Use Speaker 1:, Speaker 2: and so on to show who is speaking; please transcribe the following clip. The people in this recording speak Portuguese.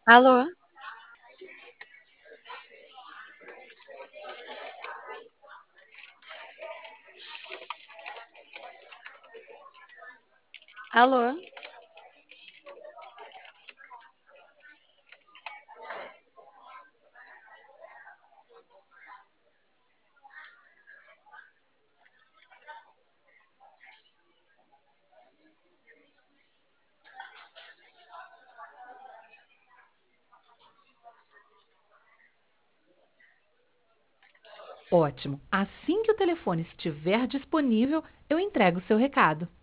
Speaker 1: Alô? Alô?
Speaker 2: Ótimo. Assim que o telefone estiver disponível, eu entrego o seu recado.